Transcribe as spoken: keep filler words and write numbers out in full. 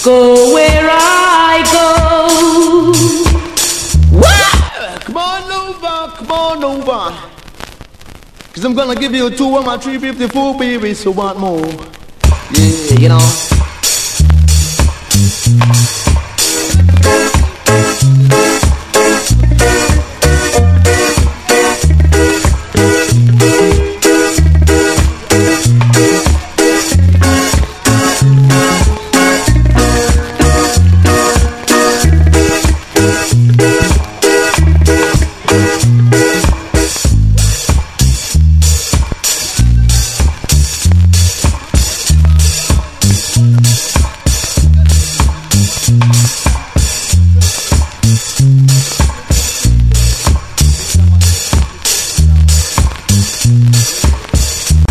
go where I go. Whoa! Come on over, come on over. Cause I'm gonna give you a two on my three fifty-four, baby, so what more? Yeah, you know.